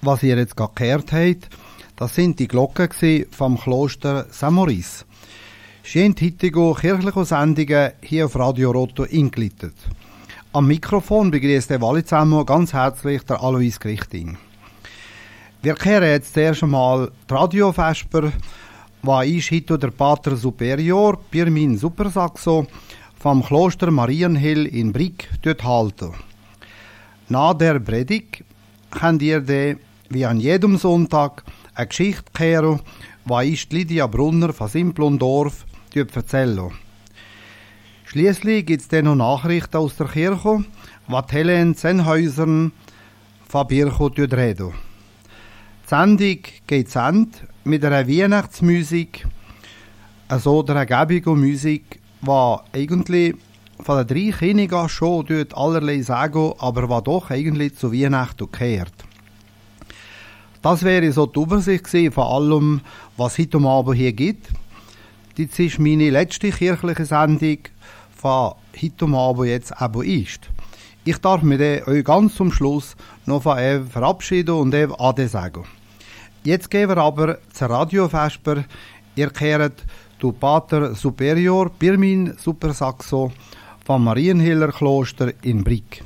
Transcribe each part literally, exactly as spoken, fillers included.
was ihr jetzt gerade gehört habt, das sind die Glocken vom Kloster Saint-Maurice. Sie haben heutige kirchliche Sendungen hier auf Radio Rotto eingeleitet. Am Mikrofon begrüßt der alle zusammen ganz herzlich der Alois Grichting. Wir kehren jetzt zuerst einmal die Radiovesper, was ist heute der Pater Superior Pirmin Supersaxo vom Kloster Marienhill in Brieg dort halten. Nach der Predigt könnt ihr dann, wie an jedem Sonntag, eine Geschichte kehren, was ist Lydia Brunner von Simplondorf erzählen. Schliesslich gibt es dann noch Nachrichten aus der Kirche, was Helen Sennhäusern von Birchow reden. Die Sendung geht zu Ende mit einer Weihnachtsmusik, also der ergebigen Musik, die eigentlich von den drei Königen schon dort allerlei sagen, aber was doch eigentlich zu Weihnachten gehört. Das wäre so die Übersicht von allem, was heute Abend hier gibt. Das ist meine letzte kirchliche Sendung von heute Abend jetzt aber ist. Ich darf mich dann euch ganz zum Schluss noch von euch verabschieden und euch Ade sagen. Jetzt gehen wir aber zur Radiovesper. Ihr kehrt du Pater Superior Pirmin Supersaxo vom Marienhiller Kloster in Brieg.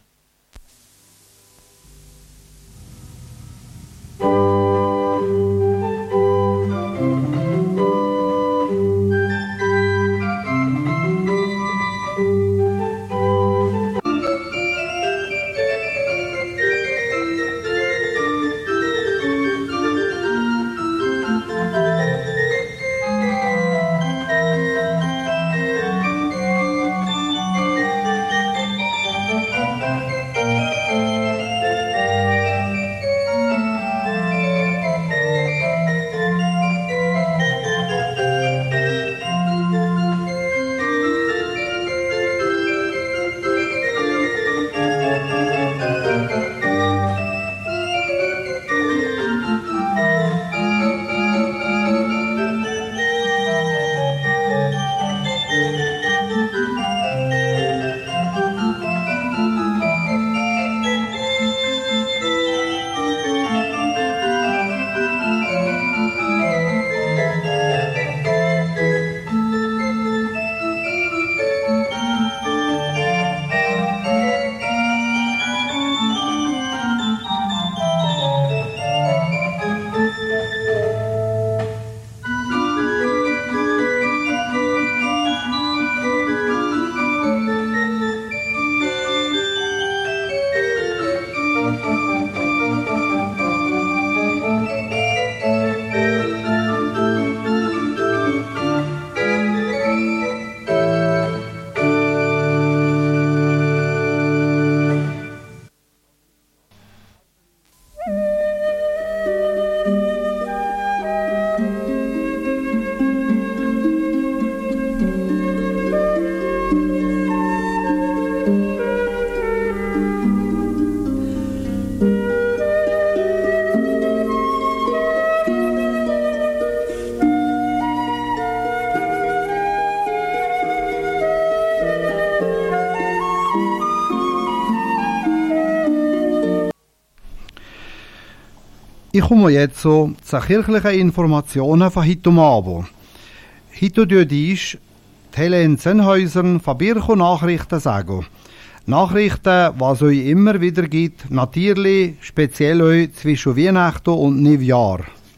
Ich komme jetzt so zu kirchlichen Informationen von heute Abend. Heute tut ich die Helen Sennhäusern von Birchow Nachrichten sagen. Nachrichten, was es euch immer wieder gibt, natürlich speziell euch zwischen Weihnachten und Neujahr.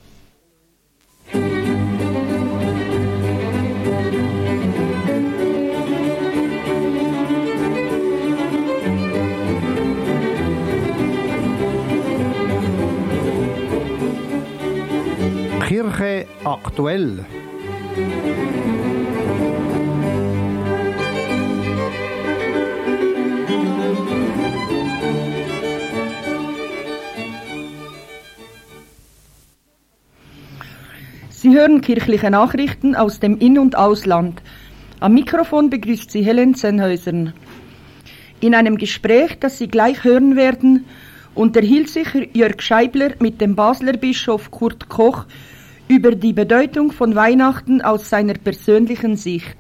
Kirche aktuell. Sie hören kirchliche Nachrichten aus dem In- und Ausland. Am Mikrofon begrüßt Sie Helen Sennhäusern. In einem Gespräch, das Sie gleich hören werden, unterhielt sich Jörg Scheibler mit dem Basler Bischof Kurt Koch über die Bedeutung von Weihnachten aus seiner persönlichen Sicht.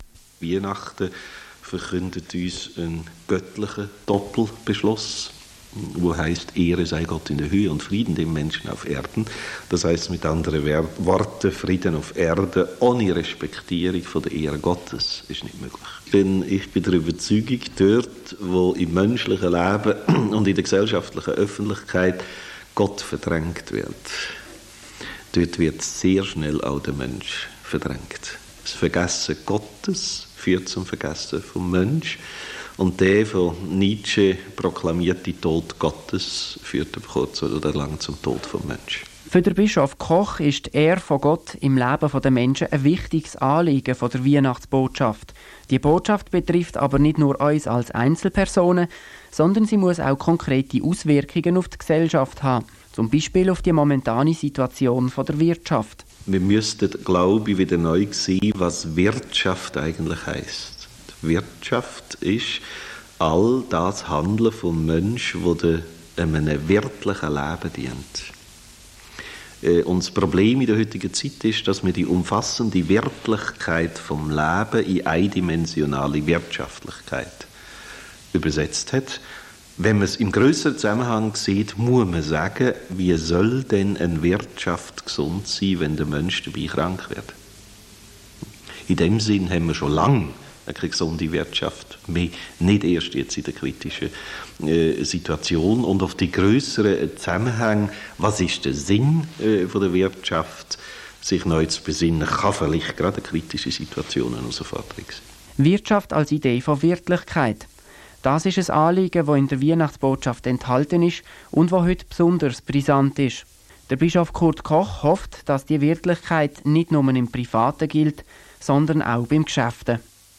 Weihnachten verkündet uns einen göttlichen Doppelbeschluss. wo heißt, Ehre sei Gott in der Höhe und Frieden dem Menschen auf Erden. Das heißt mit anderen Worten, Frieden auf Erde ohne Respektierung von der Ehre Gottes ist nicht möglich. Denn ich bin der Überzeugung, dort, wo im menschlichen Leben und in der gesellschaftlichen Öffentlichkeit Gott verdrängt wird, dort wird sehr schnell auch der Mensch verdrängt. Das Vergessen Gottes führt zum Vergessen vom Mensch. Und der von Nietzsche proklamierte Tod Gottes führt kurz oder lang zum Tod vom Menschen. Für den Bischof Koch ist die Ehre von Gott im Leben der Menschen ein wichtiges Anliegen von der Weihnachtsbotschaft. Die Botschaft betrifft aber nicht nur uns als Einzelpersonen, sondern sie muss auch konkrete Auswirkungen auf die Gesellschaft haben. Zum Beispiel auf die momentane Situation der Wirtschaft. Wir müssten, glaube ich, wieder neu sehen, was Wirtschaft eigentlich heisst. Wirtschaft ist all das Handeln von Menschen, das einem wirklichen Leben dient. Und das Problem in der heutigen Zeit ist, dass man die umfassende Wirklichkeit vom Leben in eindimensionale Wirtschaftlichkeit übersetzt hat. Wenn man es im grösseren Zusammenhang sieht, muss man sagen, wie soll denn eine Wirtschaft gesund sein, wenn der Mensch dabei krank wird? In dem Sinn haben wir schon lange eine gesunde Wirtschaft, mehr, nicht erst jetzt in der kritischen äh, Situation. Und auf die grösseren Zusammenhänge, was ist der Sinn äh, von der Wirtschaft, sich neu zu besinnen, kann vielleicht gerade kritische Situationen herausfordernd sein. Wirtschaft als Idee von Wirklichkeit. Das ist ein Anliegen, das in der Weihnachtsbotschaft enthalten ist und das heute besonders brisant ist. Der Bischof Kurt Koch hofft, dass die Wirklichkeit nicht nur im Privaten gilt, sondern auch beim Geschäften.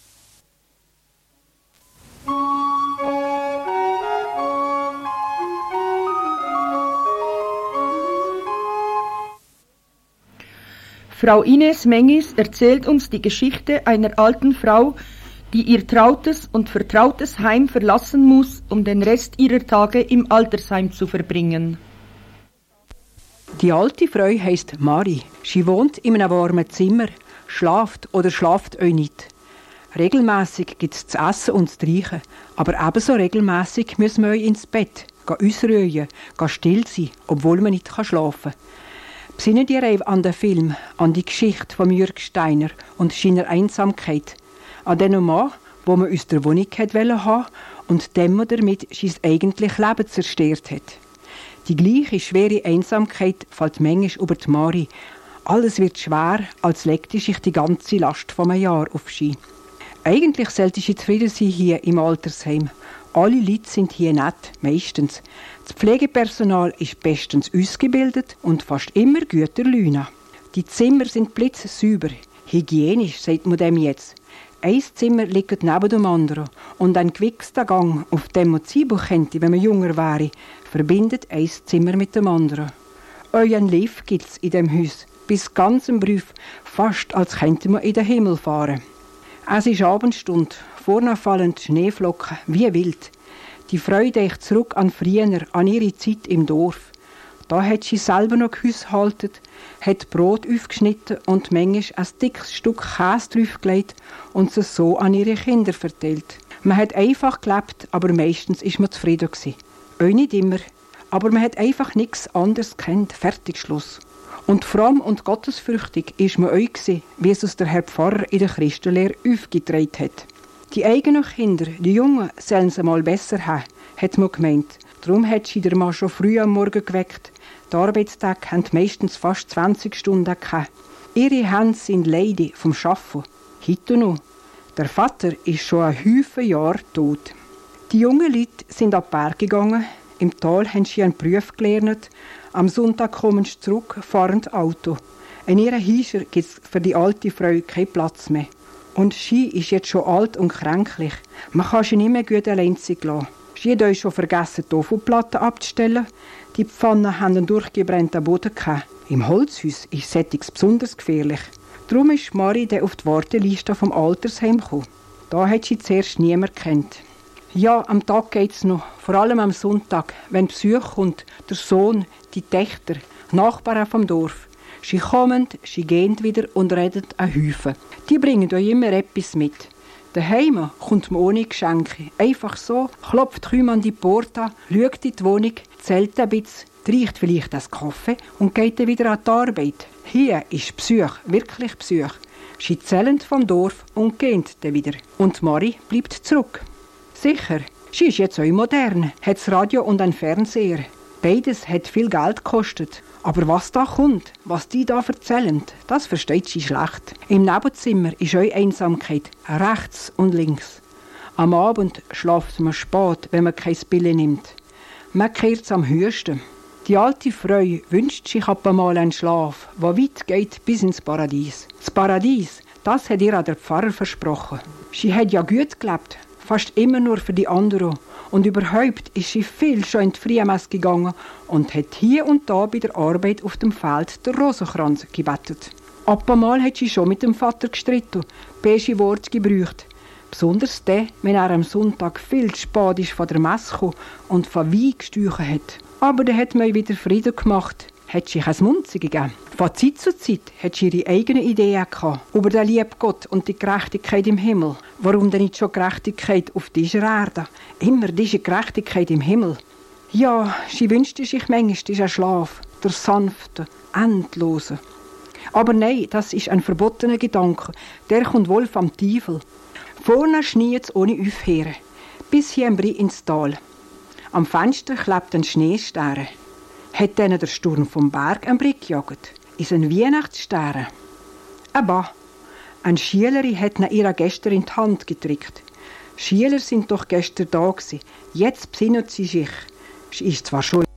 Frau Ines Mengis erzählt uns die Geschichte einer alten Frau, die ihr trautes und vertrautes Heim verlassen muss, um den Rest ihrer Tage im Altersheim zu verbringen. Die alte Frau heisst Mari. Sie wohnt in einem warmen Zimmer, schlaft oder schlaft euch nicht. Regelmässig gibt es zu essen und zu trinken, aber ebenso regelmässig müssen wir euch ins Bett, gehen ausruhen, gehen still sein, obwohl man nicht schlafen kann. Besinnen ihr an den Film, an die Geschichte von Jürg Steiner und seiner Einsamkeit, an den Mann, wo man aus der Wohnung haben wollte und dem man damit sein eigentliches Leben zerstört hat. Die gleiche schwere Einsamkeit fällt manchmal über die Mari. Alles wird schwer, als legte sich die ganze Last von einem Jahr auf sie. Eigentlich sollte sie zufrieden sein hier im Altersheim. Alle Leute sind hier nett, meistens. Das Pflegepersonal ist bestens ausgebildet und fast immer guter Lüne. Die Zimmer sind blitzsauber, hygienisch, sagt man dem jetzt. Ein Zimmer liegt neben dem anderen und ein gewichster Gang, auf dem man Ziehbuch könnte, wenn man jünger wäre, verbindet ein Zimmer mit dem anderen. Euren Lift gibt's in dem Haus, bis ganz im Brief, fast als könnte man in den Himmel fahren. Es ist Abendstunde, vorne fallen Schneeflocken, wie wild. Die Freude denkt zurück an früher, an ihre Zeit im Dorf. Da hat sie selber noch gehaushalten, hat Brot aufgeschnitten und manchmal ein dickes Stück Käse draufgelegt und es so an ihre Kinder verteilt. Man hat einfach gelebt, aber meistens ist man zufrieden gewesen. Auch nicht immer, aber man hat einfach nichts anderes gekannt. Fertig, Schluss. Und fromm und gottesfürchtig ist man euch gewesen, wie es uns der Herr Pfarrer in der Christenlehre aufgetragen hat. Die eigenen Kinder, die Jungen, sollen es einmal besser haben, hat man gemeint. Darum hat sie der Mann schon früh am Morgen geweckt. Die Arbeitstage haben meistens fast zwanzig Stunden gehabt. Ihre Hände sind Lady vom Arbeiten. Heute noch. Der Vater ist schon ein Haufen Jahre tot. Die jungen Leute sind ab Berg gegangen. Im Tal haben sie einen Beruf gelernt. Am Sonntag kommen sie zurück, fahren Auto. In ihren Häusern gibt es für die alte Frau keinen Platz mehr. Und sie ist jetzt schon alt und kränklich. Man kann sie nicht mehr gut allein sein lassen. Sie hat euch schon vergessen, die Tofuplatten abzustellen. Die Pfannen haben einen durchgebrannten Boden gehabt. Im Holzhaus ist Sättiges besonders gefährlich. Darum ist Mari dann auf die Warteliste vom Altersheim gekommen. Da hat sie zuerst niemand gekannt. Ja, am Tag geht's noch, vor allem am Sonntag, wenn Besuch kommt, der Sohn, die Töchter, Nachbarn vom Dorf. Sie kommen, sie gehen wieder und reden einen Haufen. Die bringen euch immer etwas mit. Daheim kommt man ohne Geschenke. Einfach so, klopft kaum an die Porta, schaut in die Wohnung, zählt ein bisschen, trinkt vielleicht einen Kaffee und geht dann wieder an die Arbeit. Hier ist Psyche, wirklich Psyche. Sie zählen vom Dorf und geht dann wieder. Und Mari bleibt zurück. Sicher, sie ist jetzt auch modern, hat das Radio und einen Fernseher. Beides hat viel Geld gekostet. Aber was da kommt, was die da erzählen, das versteht sie schlecht. Im Nebenzimmer ist auch Einsamkeit, rechts und links. Am Abend schläft man spät, wenn man kein Pille nimmt. Man kehrt am höchsten. Die alte Frau wünscht sich ab einmal einen Schlaf, der weit geht bis ins Paradies. Das Paradies, das hat ihr auch der Pfarrer versprochen. Sie hat ja gut gelebt, fast immer nur für die anderen. Und überhaupt ist sie viel schon in die Frühmesse gegangen und hat hier und da bei der Arbeit auf dem Feld den Rosenkranz gebettet. Ab einmal hat sie schon mit dem Vater gestritten, böse Worte gebraucht. Besonders dann, wenn er am Sonntag viel zu spät ist von der Messe gekommen und von Wein gestüchen hat. Aber dann hat man wieder Frieden gemacht, hat sich ein Munzi gegeben. Von Zeit zu Zeit hat sie ihre eigenen Ideen gehabt über den lieben Gott und die Gerechtigkeit im Himmel. Warum denn nicht schon Gerechtigkeit auf dieser Erde? Immer diese Gerechtigkeit im Himmel. Ja, sie wünschte sich manchmal diesen Schlaf, der sanfte, endlose. Aber nein, das ist ein verbotener Gedanke. Der kommt wohl vom Teufel. Vorne schniet es ohne Aufhören, bis hinten ins Tal. Am Fenster klebt ein Schneestern. Hat dann der Sturm vom Berg einen Blick gejagt? Ist ein Weihnachtsstern? Aber eine Schülerin hat ihn ihr gestern in die Hand gedrückt. Schüler sind doch gestern da gewesen. Jetzt besinnen sie sich. Sie ist zwar schon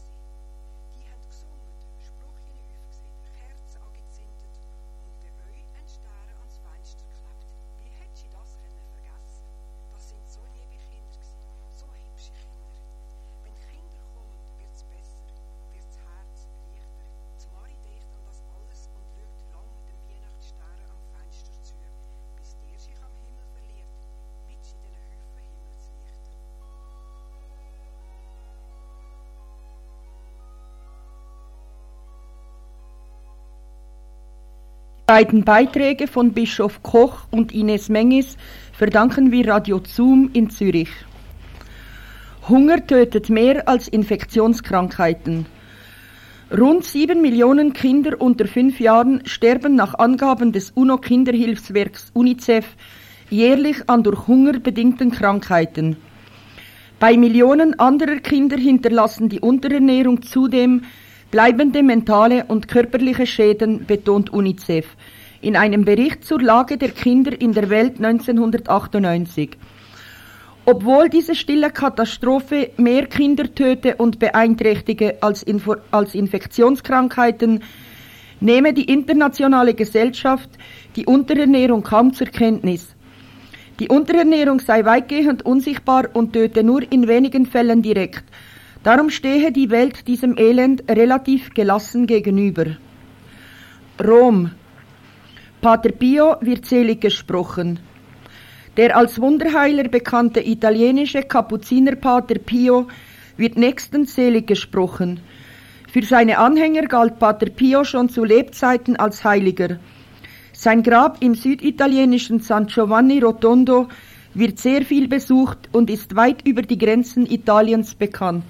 Beiden Beiträge von Bischof Koch und Ines Mengis verdanken wir Radio Zoom in Zürich. Hunger tötet mehr als Infektionskrankheiten. Rund sieben Millionen Kinder unter fünf Jahren sterben nach Angaben des UNO-Kinderhilfswerks UNICEF jährlich an durch Hunger bedingten Krankheiten. Bei Millionen anderer Kinder hinterlassen die Unterernährung zudem bleibende mentale und körperliche Schäden, betont UNICEF in einem Bericht zur Lage der Kinder in der Welt neunzehnhundertachtundneunzig. Obwohl diese stille Katastrophe mehr Kinder töte und beeinträchtige als, Info- als Infektionskrankheiten, nehme die internationale Gesellschaft die Unterernährung kaum zur Kenntnis. Die Unterernährung sei weitgehend unsichtbar und töte nur in wenigen Fällen direkt. Darum stehe die Welt diesem Elend relativ gelassen gegenüber. Rom. Pater Pio wird selig gesprochen. Der als Wunderheiler bekannte italienische Kapuzinerpater Pio wird nächstens selig gesprochen. Für seine Anhänger galt Pater Pio schon zu Lebzeiten als Heiliger. Sein Grab im süditalienischen San Giovanni Rotondo wird sehr viel besucht und ist weit über die Grenzen Italiens bekannt.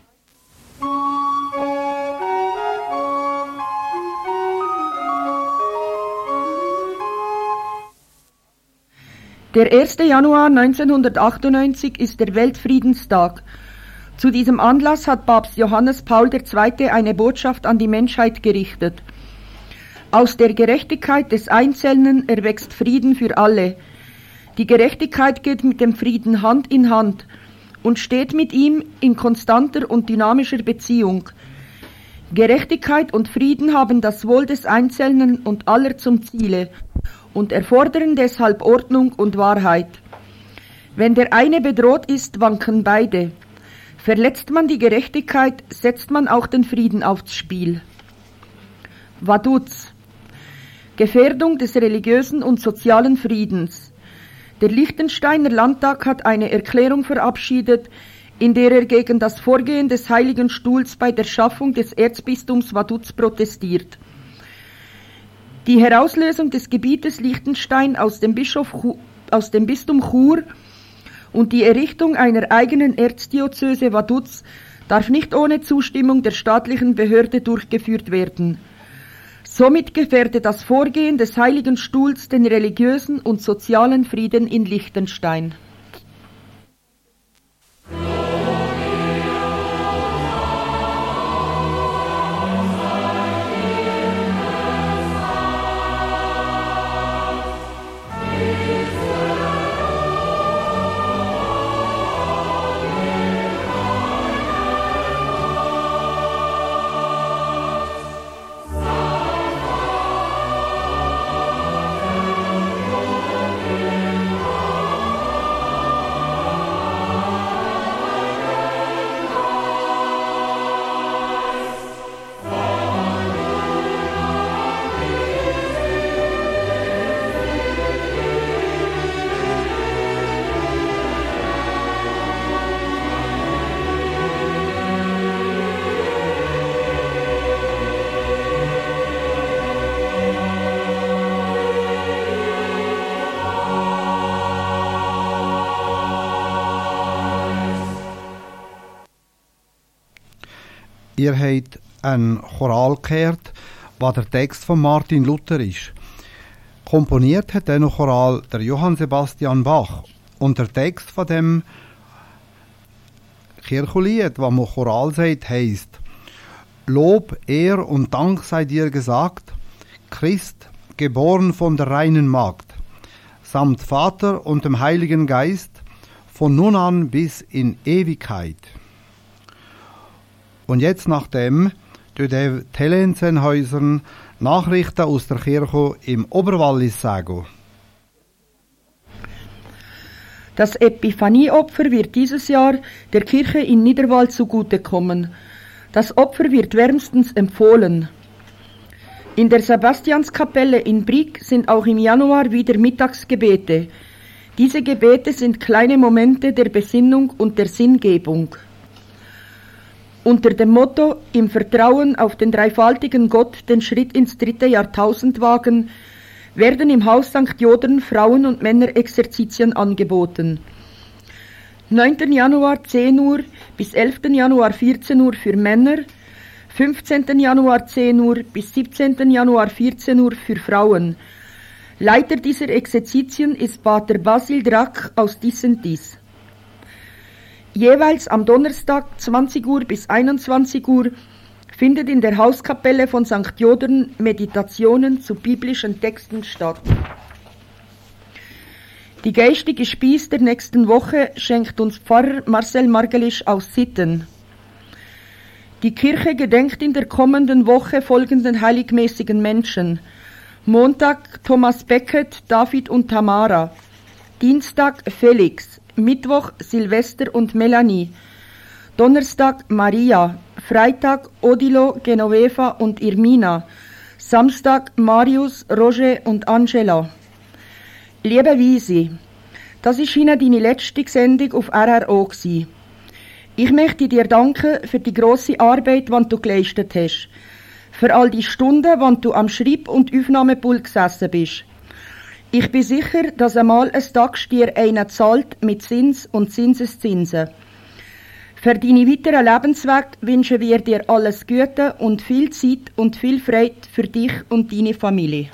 Der erste Januar neunzehnhundertachtundneunzig ist der Weltfriedenstag. Zu diesem Anlass hat Papst Johannes Paul der Zweite eine Botschaft an die Menschheit gerichtet. Aus der Gerechtigkeit des Einzelnen erwächst Frieden für alle. Die Gerechtigkeit geht mit dem Frieden Hand in Hand und steht mit ihm in konstanter und dynamischer Beziehung. Gerechtigkeit und Frieden haben das Wohl des Einzelnen und aller zum Ziele und erfordern deshalb Ordnung und Wahrheit. Wenn der eine bedroht ist, wanken beide. Verletzt man die Gerechtigkeit, setzt man auch den Frieden aufs Spiel. Vaduz. Gefährdung des religiösen und sozialen Friedens. Der Liechtensteiner Landtag hat eine Erklärung verabschiedet, in der er gegen das Vorgehen des Heiligen Stuhls bei der Schaffung des Erzbistums Vaduz protestiert. Die Herauslösung des Gebietes Liechtenstein aus dem, Bischof, aus dem Bistum Chur und die Errichtung einer eigenen Erzdiözese Vaduz darf nicht ohne Zustimmung der staatlichen Behörde durchgeführt werden. Somit gefährde das Vorgehen des Heiligen Stuhls den religiösen und sozialen Frieden in Liechtenstein. Ihr habt einen Choral gehört, was der Text von Martin Luther ist. Komponiert hat den Choral der Johann Sebastian Bach. Und der Text von dem Kirchenlied, was man Choral sagt, heisst: Lob, Ehr und Dank sei dir gesagt, Christ, geboren von der reinen Magd, samt Vater und dem Heiligen Geist, von nun an bis in Ewigkeit. Und jetzt nachdem durch die Helene Sennhäusern Nachrichten aus der Kirche im Oberwallis sagen. Das Epiphanieopfer wird dieses Jahr der Kirche in Niederwald zugutekommen. Das Opfer wird wärmstens empfohlen. In der Sebastianskapelle in Brig sind auch im Januar wieder Mittagsgebete. Diese Gebete sind kleine Momente der Besinnung und der Sinngebung. Unter dem Motto „Im Vertrauen auf den dreifaltigen Gott den Schritt ins dritte Jahrtausend wagen“ werden im Haus Sankt Jodern Frauen- und Männerexerzitien angeboten. neunten Januar zehn Uhr bis elften Januar vierzehn Uhr für Männer, fünfzehnten Januar zehn Uhr bis siebzehnten Januar vierzehn Uhr für Frauen. Leiter dieser Exerzitien ist Pater Basil Drack aus Dissentis. Jeweils am Donnerstag zwanzig Uhr bis einundzwanzig Uhr findet in der Hauskapelle von Sankt Jodern Meditationen zu biblischen Texten statt. Die geistige Spieß der nächsten Woche schenkt uns Pfarrer Marcel Margelisch aus Sitten. Die Kirche gedenkt in der kommenden Woche folgenden heiligmäßigen Menschen: Montag Thomas Becket, David und Tamara, Dienstag Felix, Mittwoch Silvester und Melanie, Donnerstag Maria, Freitag Odilo, Genoveva und Irmina, Samstag Marius, Roger und Angela. Liebe Wisi, das ist Ihnen deine letzte Sendung auf R R O gsi. Ich möchte dir danken für die grosse Arbeit, die du geleistet hast, für all die Stunden, die du am Schreib- und Aufnahmepult gesessen bist. Ich bin sicher, dass einmal ein Tag dir einer zahlt mit Zins und Zinseszinsen. Für deine weiteren Lebensweg wünschen wir dir alles Gute und viel Zeit und viel Freude für dich und deine Familie.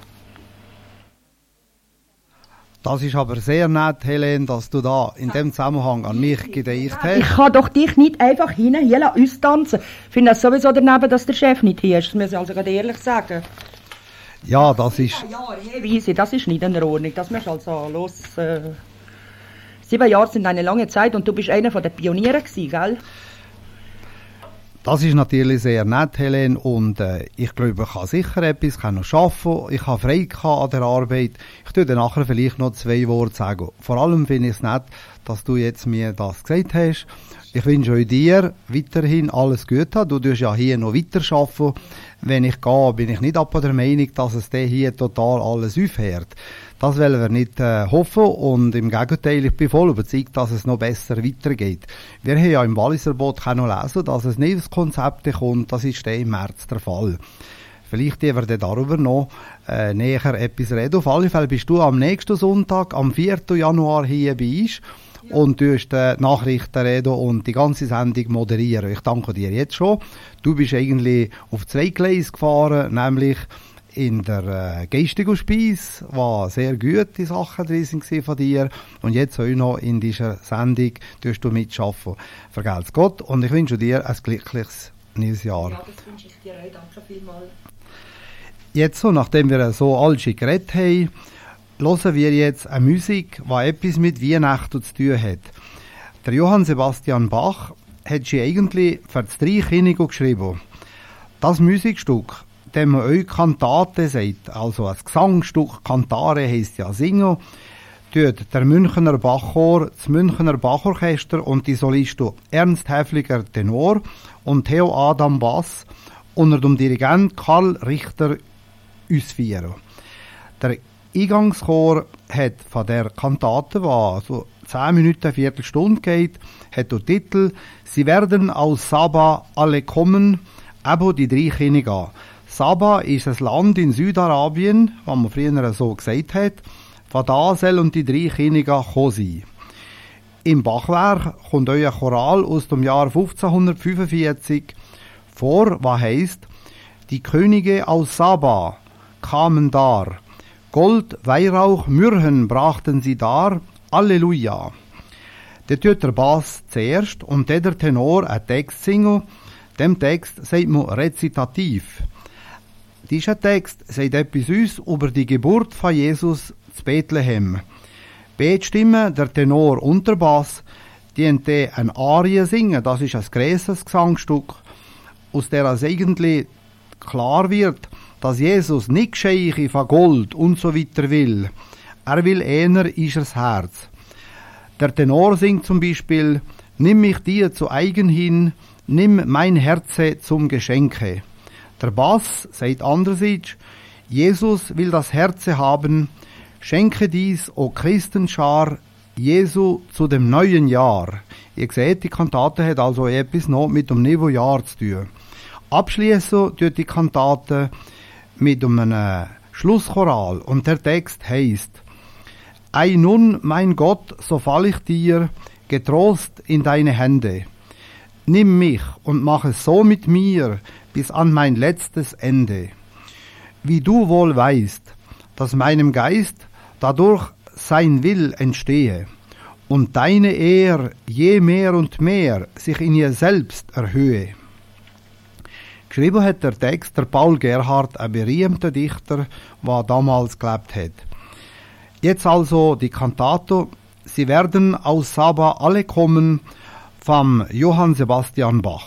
Das ist aber sehr nett, Helene, dass du da in dem Zusammenhang an mich gedacht hast. Ich kann doch dich nicht einfach hin, hier uns tanzen. Ich finde es sowieso daneben, dass der Chef nicht hier ist. Das muss ich also gerade ehrlich sagen. Ja, das ist... Sieben Jahre, hey, Wiese, das ist nicht in der Ordnung. Das musst du also los... Äh, sieben Jahre sind eine lange Zeit und du bist einer von den Pionieren gewesen, gell? Das ist natürlich sehr nett, Helene, und äh, ich glaube, ich kann sicher etwas, ich kann noch arbeiten, ich habe frei an der Arbeit. Ich tue dann nachher vielleicht noch zwei Worte sagen. Vor allem finde ich es nett, dass du jetzt mir das gesagt hast. Ich wünsche euch dir weiterhin alles Gute. Du tust ja hier noch weiter arbeiten. Wenn ich gehe, bin ich nicht ab der Meinung, dass es dir hier total alles aufhört. Das wollen wir nicht äh, hoffen und im Gegenteil, ich bin voll überzeugt, dass es noch besser weitergeht. Wir haben ja im Walliser Boot noch lesen, dass ein neues Konzept kommt, das ist im März der Fall. Vielleicht werden wir darüber noch äh, näher etwas reden. Auf alle Fälle bist du am nächsten Sonntag, am vierten Januar hier bei uns und du hast die Nachrichten reden und die ganze Sendung moderieren. Ich danke dir jetzt schon. Du bist eigentlich auf zwei Gleise gefahren, nämlich in der äh, geistigen Speise, war sehr gute Sachen drin waren von dir. Und jetzt auch noch in dieser Sendung tust du mitschaffen. Vergelt's Gott und ich wünsche dir ein glückliches neues Jahr. Ja, das wünsche ich dir auch. Danke vielmals. Jetzt so, nachdem wir so alles geredet haben, hören wir jetzt eine Musik, die etwas mit Weihnachten zu tun hat. Der Johann Sebastian Bach hat sie eigentlich für das drei Kinder geschrieben. Das Musikstück, dem man euch Kantate sagt, also ein Gesangstück, Kantare heisst ja singen, tut der Münchener Bachchor, das Münchener Bachorchester und die Solisten Ernst Häfliger Tenor und Theo Adam Bass unter dem Dirigent Karl Richter ausführen. Der Eingangschor hat von der Kantate, die also zehn Minuten, eine Viertelstunde geht, hat den Titel «Sie werden aus Saba alle kommen», eben die drei Kinder. Saba ist ein Land in Südarabien, was man früher so gesagt hat. Von da sollen die drei Kinder kommen sein. Im Bachwerk kommt euer Choral aus dem Jahr fünfzehnhundertfünfundvierzig vor, was heisst: Die Könige aus Saba kamen dar, Gold, Weihrauch, Myrrhen brachten sie dar, Halleluja. Der tut der Bass zuerst und der Tenor einen Text singen. Dem Text sagt man Rezitativ. Dieser Text sagt etwas uns über die Geburt von Jesus zu Bethlehem. Beide Stimmen, der Tenor und der Bass, die eine Arie singen. Das ist ein grosses Gesangstück, aus der es eigentlich klar wird, dass Jesus nicht Geschenke von Gold und so weiter will. Er will eher ist Herz. Der Tenor singt zum Beispiel: Nimm mich dir zu eigen hin, nimm mein Herze zum Geschenke. Der Bass sagt andererseits: Jesus will das Herze haben, schenke dies, o Christenschar, Jesu zu dem neuen Jahr. Ihr seht, die Kantate hat also etwas noch mit dem Neujahr zu tun. Abschließen tut die Kantate mit einem Schlusschoral und der Text heisst: Ei nun, mein Gott, so fall ich dir getrost in deine Hände. Nimm mich und mach es so mit mir bis an mein letztes Ende. Wie du wohl weißt, dass meinem Geist dadurch sein Will entstehe und deine Ehr je mehr und mehr sich in ihr selbst erhöhe. Geschrieben hat der Text der Paul Gerhardt, ein berühmter Dichter, der damals gelebt hat. Jetzt also die Kantate Sie werden aus Saba alle kommen, vom Johann Sebastian Bach.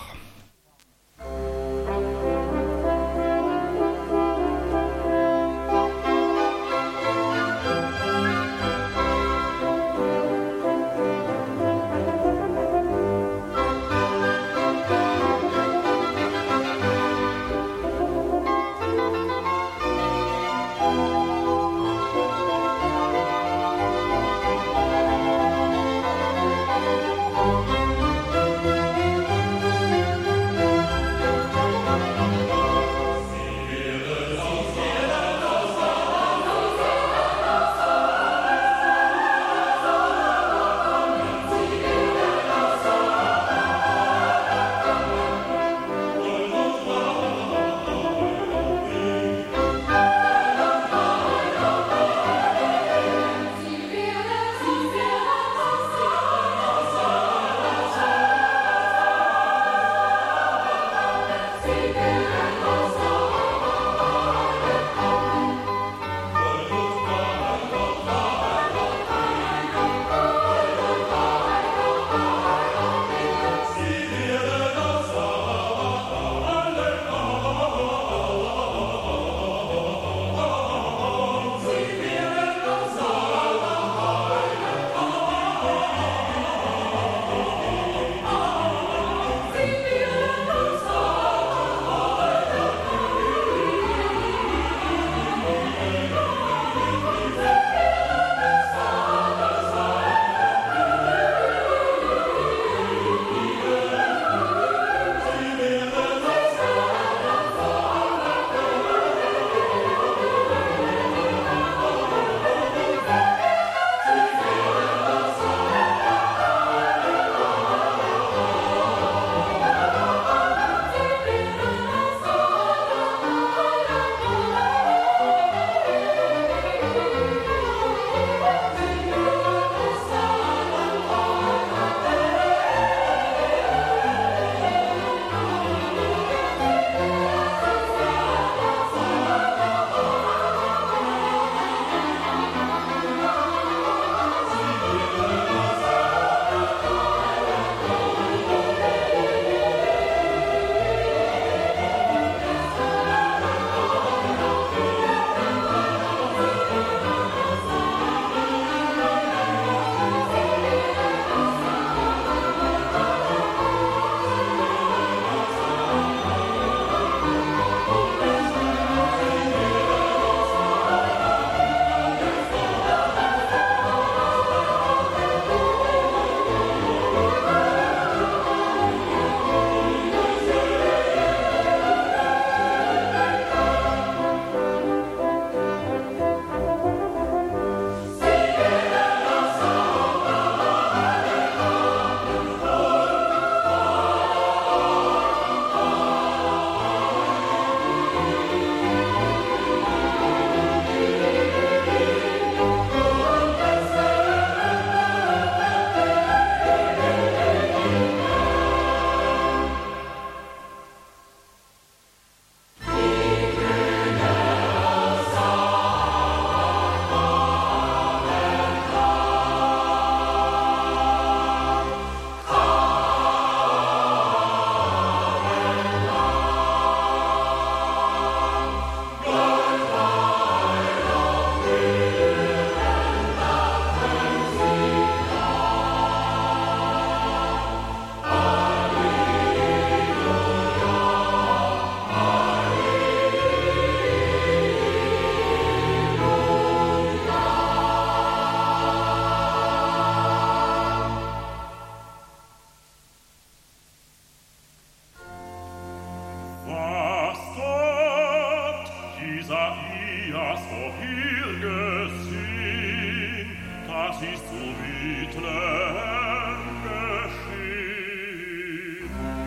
Was dort Isaias vorher gesehen, das ist zu Bethlehem geschehen.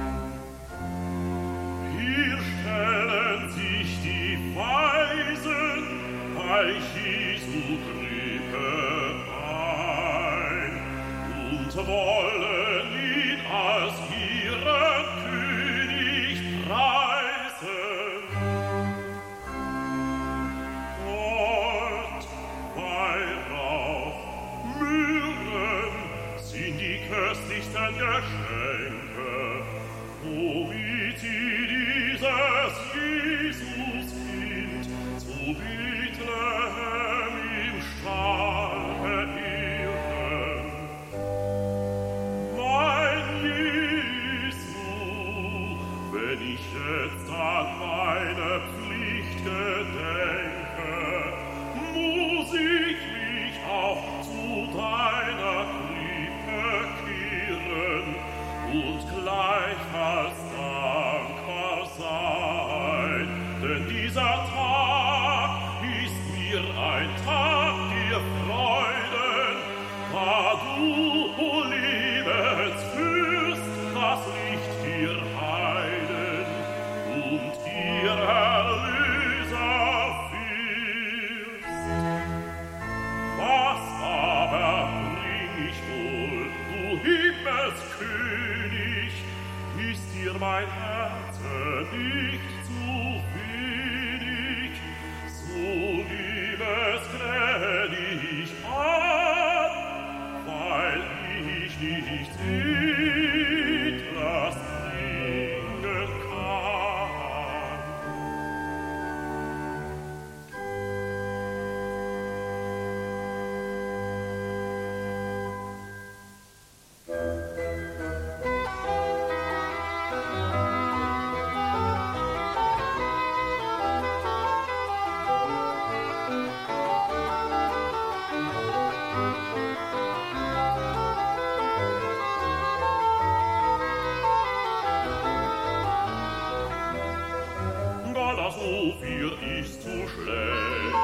Hier stellen sich die Weisen bei Jesu Krippe ein und wollen ihn als ihren König preisen. Gold, Weihrauch, Myrrhen sind die köstlichsten Geschenke, womit sie dieses Jesuskind zu Bethlehem im Stall verehren. Mein Jesu, wenn ich jetzt an meine Pflicht gedenke, muss ich mich auch zu deiner Krippe kehren und gleichfalls dankbar sein, denn dieser Tag ist mir ein Tag der Freuden, da du, o Lebensfürst, das Licht dir Heiden und ihr Erlöser führst. Was aber bring ich wohl, du Himmelskönig, ist dir mein Herz nicht zu wenig, so nimm es gnädig an, weil ich nicht etwas bringen kann. Das Ophir ist zu schlecht.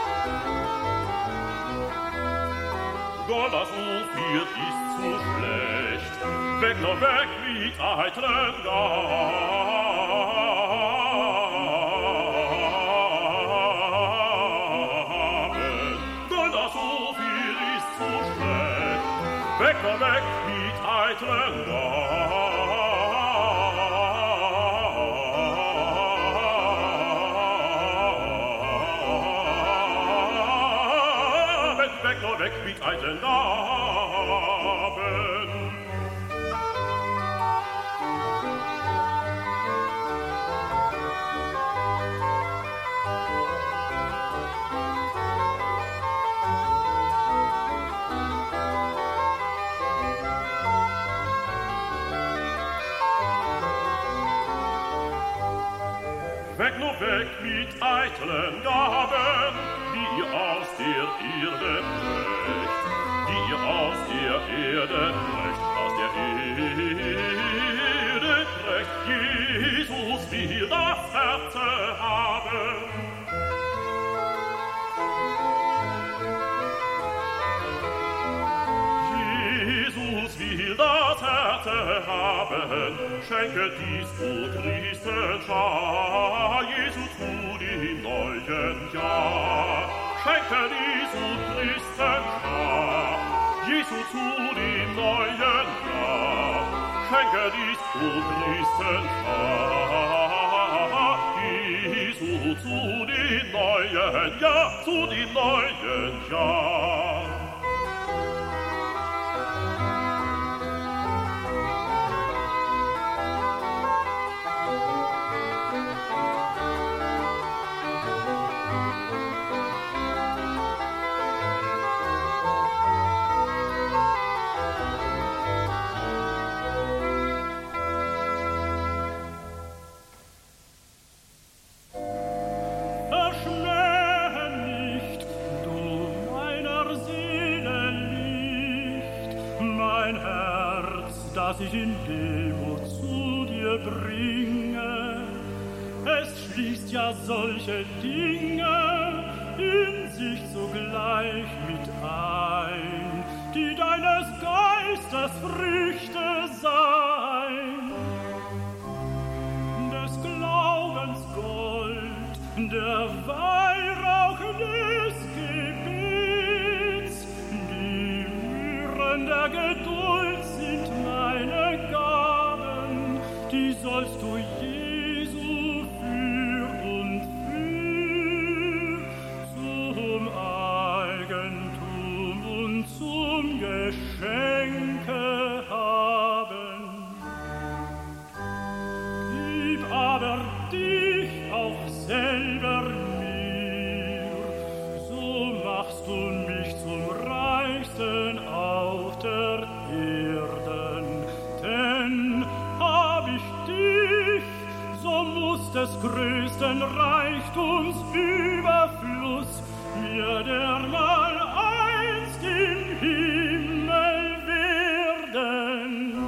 Gott, das Ophir ist zu schlecht. Weg, nur weg mit eitlen Gaben. Gott, das Ophir ist zu schlecht. Weg, nur weg mit eitlen Gaben. Weg, nur weg mit eitlen Gaben. Weg, nur weg mit eitlen Gaben, die ihr aus der Erde brecht, die ihr aus der Erde brecht, aus der Erde brecht. Jesus will das Herz haben. Jesus will das Herz haben, schenke dies, o Christenschar, Jesu zu dem neuen Jahr. Schenke dies, o Christenschar, Jesu zu dem neuen Jahr. Schenke dies, o Christenschar, Jesu zu dem neuen Jahr, zu dem neuen Jahr. Das ich in Demut zu dir bringe, schließt ja solche Dinge in sich zugleich mit ein, die deines Geistes Früchte sein. Des Glaubens Gold, der Weihrauch des Gebets, die Mühren der Geduld sind meine Gaben, die sollst du Jesu für und für zum Eigentum und zum Geschenke haben. Gib aber dich auch selber mir, so machst du mich zum Reichsten auf der Erden. Denn hab ich dich, so muss des größten Reichtums Überfluss mir dermal einst im Himmel werden.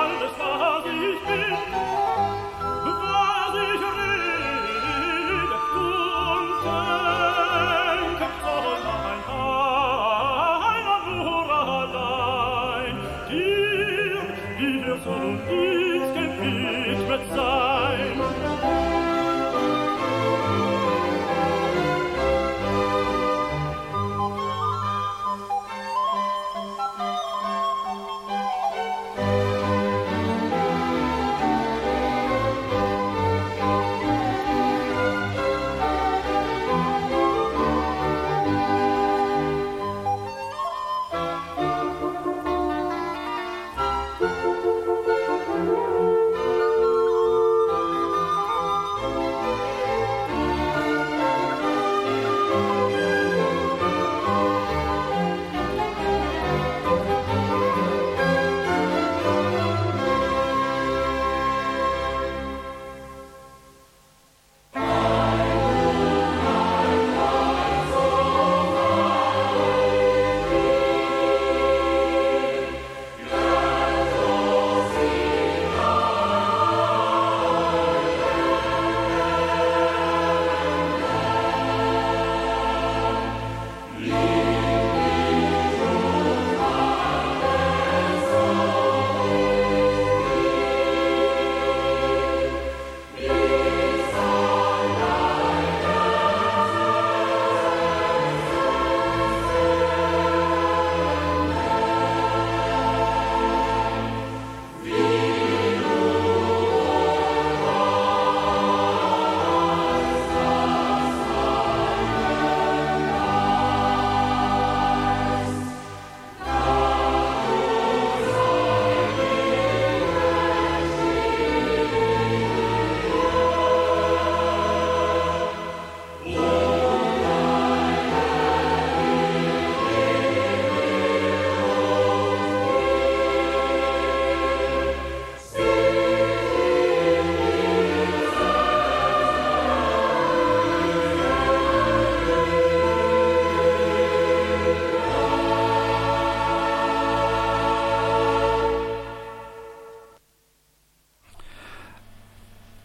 Was ich rede,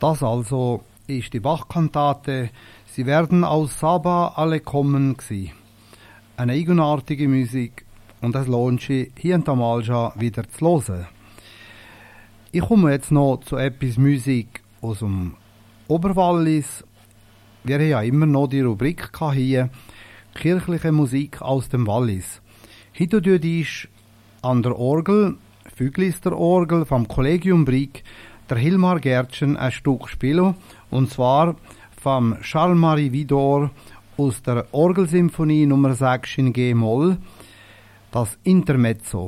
Das also ist die Bach-Kantate «Sie werden aus Saba alle kommen» gsi. Eine eigenartige Musik und es lohnt sich, hier und einmal schon wieder zu hören. Ich komme jetzt noch zu etwas Musik aus dem Oberwallis. Wir haben ja immer noch die Rubrik hier, kirchliche Musik aus dem Wallis. Heute tue ich an der Orgel, Füglister Orgel vom Collegium Brig, der Hilmar Gärtchen ein Stück spielen, und zwar vom Charles-Marie Widor aus der Orgelsymphonie Nummer sechs in G-Moll, das Intermezzo.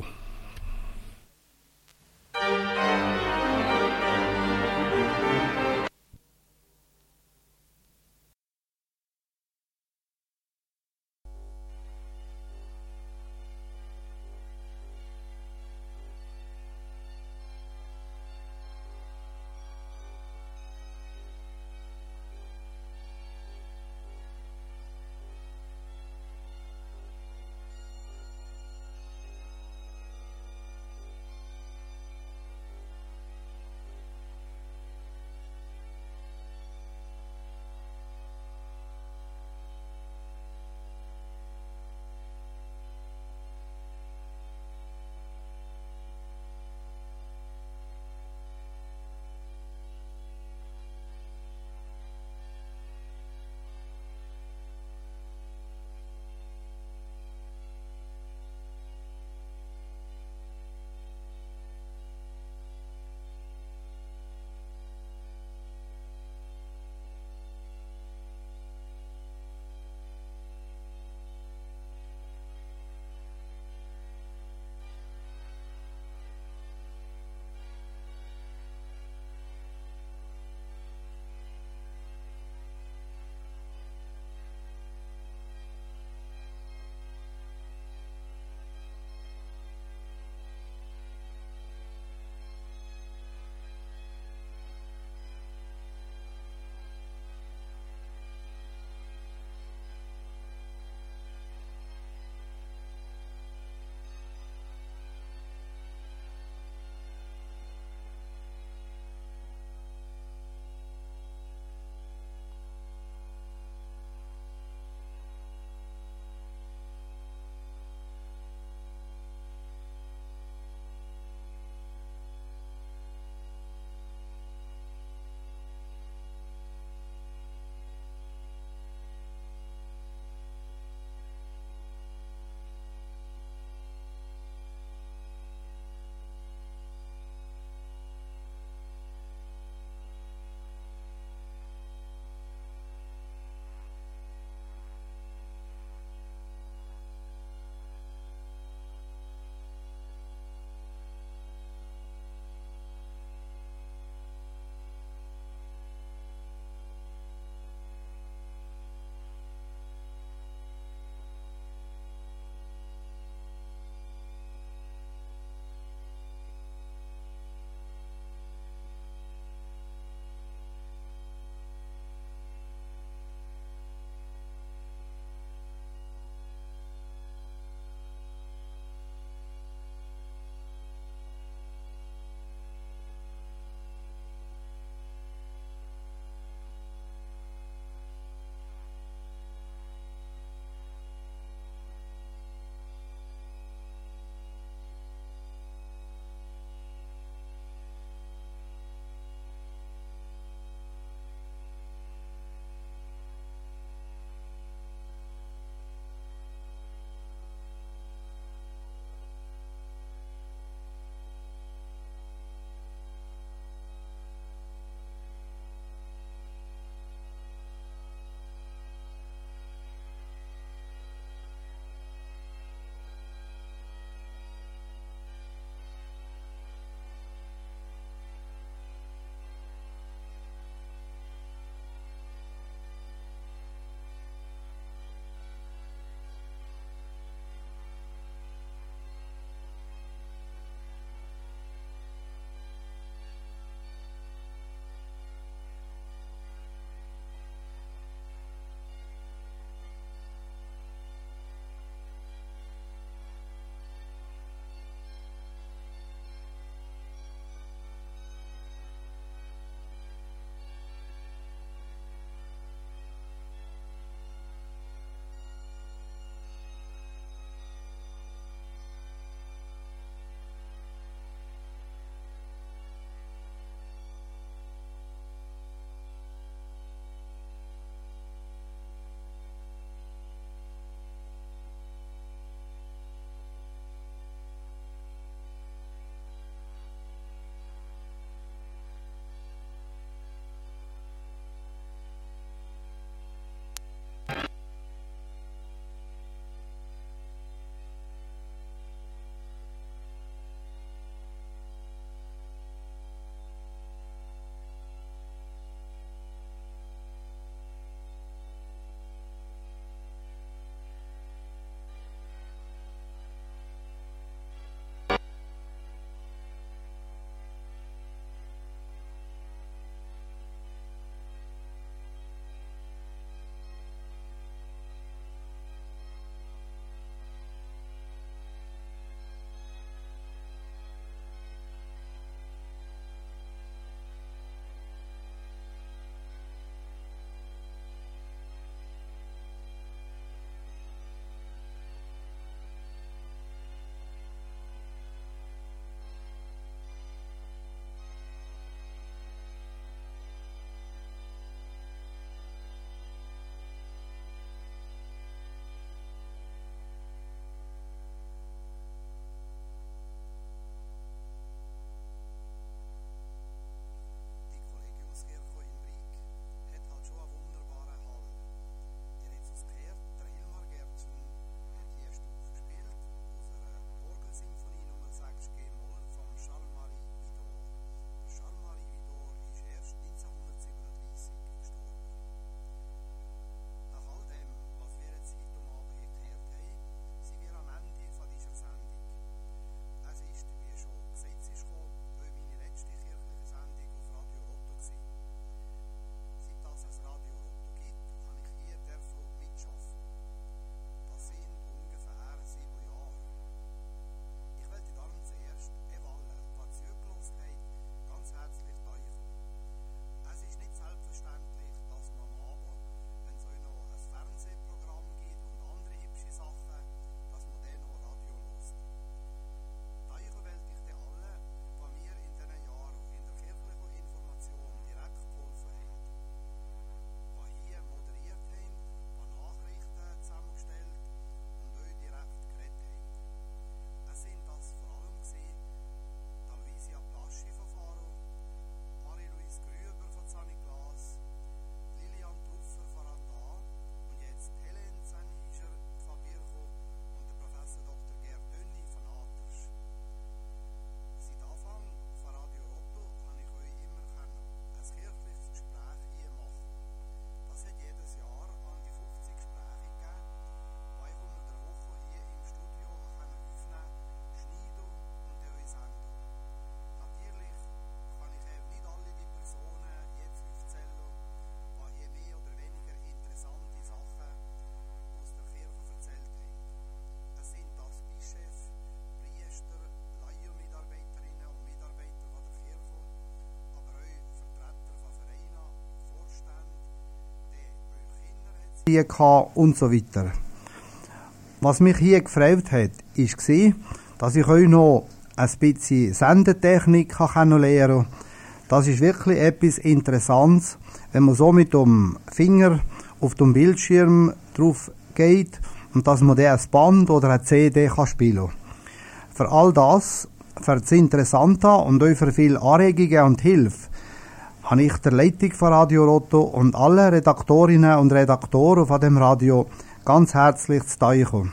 und so weiter. Was mich hier gefreut hat, war, dass ich euch noch ein bisschen Sendetechnik kennenlernen kann. Das ist wirklich etwas Interessantes, wenn man so mit dem Finger auf dem Bildschirm drauf geht und dass man dann ein Band oder eine C D kann spielen kann. Für all das, für das Interessante und auch für viele Anregungen und Hilfe, habe ich der Leitung von Radio Rotto und alle Redaktorinnen und Redaktoren von dem Radio ganz herzlich zu danken.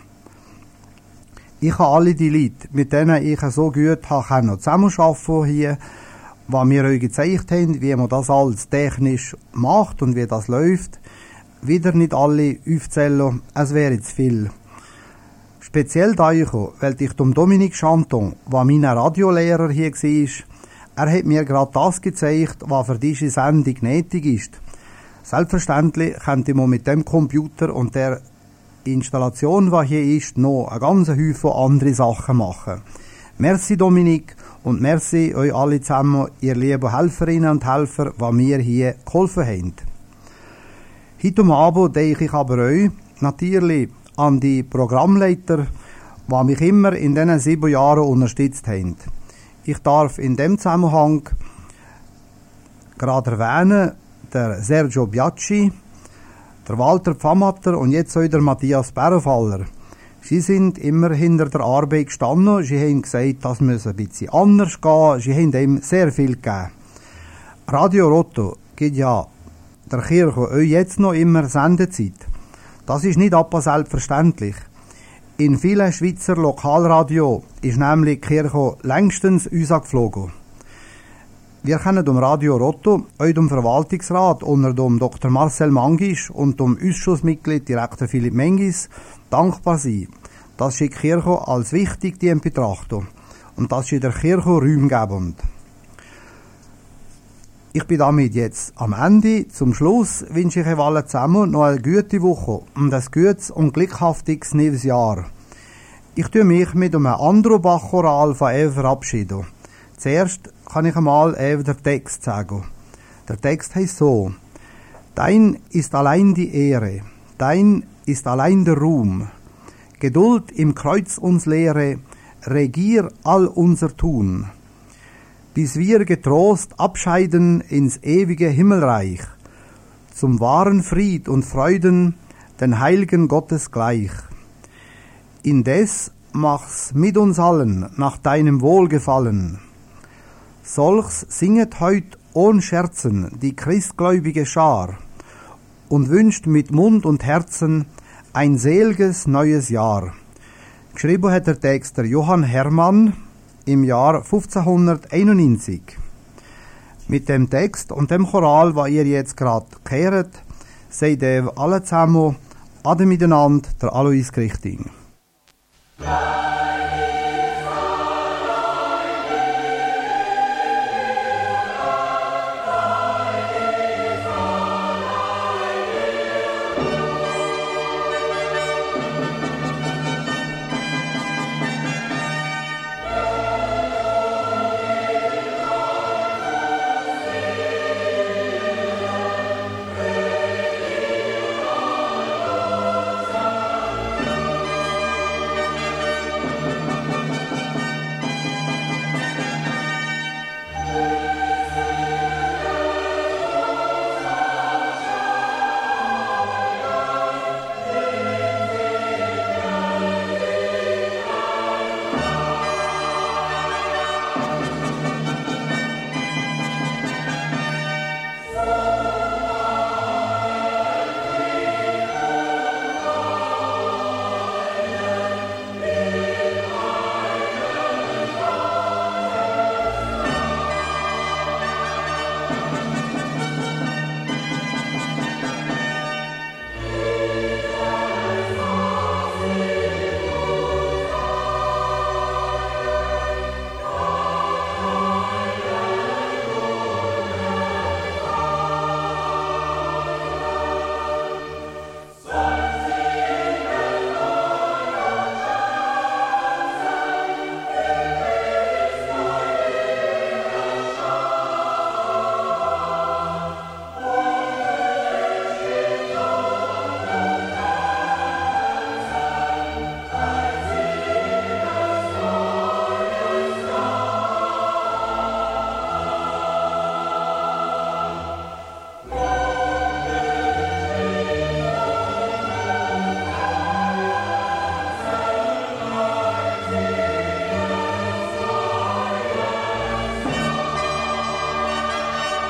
Ich habe alle die Leute, mit denen ich so gut habe, zusammenarbeiten hier, die mir euch gezeigt haben, wie man das alles technisch macht und wie das läuft, wieder nicht alle aufzählen, es wäre zu viel. Speziell danken, weil ich dem Dominique Chanton, der mein Radiolehrer hier war, er hat mir gerade das gezeigt, was für diese Sendung nötig ist. Selbstverständlich könnte man mit dem Computer und der Installation, die hier ist, noch eine ganze Haufen andere Sachen machen. Merci Dominique und merci euch alle zusammen, ihr lieben Helferinnen und Helfer, die mir hier geholfen haben. Heute Abend denke ich aber euch natürlich an die Programmleiter, die mich immer in diesen sieben Jahren unterstützt haben. Ich darf in dem Zusammenhang gerade erwähnen, der Sergio Biacci, der Walter Pfammatter und jetzt auch der Matthias Bärenfaller. Sie sind immer hinter der Arbeit gestanden. Sie haben gesagt, das muss ein bisschen anders gehen. Sie haben ihm sehr viel gegeben. Radio Rotto gibt ja der Kirche auch jetzt noch immer Sendezeit. Das ist nicht etwa selbstverständlich. In vielen Schweizer Lokalradio ist nämlich die Kirche längstens rausgeflogen. Wir können dem Radio Rotto, auch dem Verwaltungsrat unter dem Doktor Marcel Mangisch und dem Ausschussmitglied Direktor Philipp Mengis dankbar sein, dass sie die Kirche als wichtig betrachten und dass sie der Kirche räumgebend. Ich bin damit jetzt am Ende. Zum Schluss wünsche ich euch allen zusammen noch eine gute Woche und ein gutes und glückhaftiges neues Jahr. Ich tue mich mit einem anderen Bachchoral von Eva verabschieden. Zuerst kann ich einmal eben den Text sagen. Der Text heißt so: Dein ist allein die Ehre, dein ist allein der Ruhm. Geduld im Kreuz uns lehre, regier all unser Tun. Bis wir getrost abscheiden ins ewige Himmelreich, zum wahren Fried und Freuden, den Heiligen Gottes gleich. Indes mach's mit uns allen nach deinem Wohlgefallen. Solchs singet heut ohn Scherzen die christgläubige Schar und wünscht mit Mund und Herzen ein selges neues Jahr. Geschrieben hat der Text der Johann Hermann im Jahr fünfzehnhunderteinundneunzig. Mit dem Text und dem Choral, was ihr jetzt gerade gehört, seid ihr alle zusammen ade miteinander, der Alois Grichting.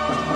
Musik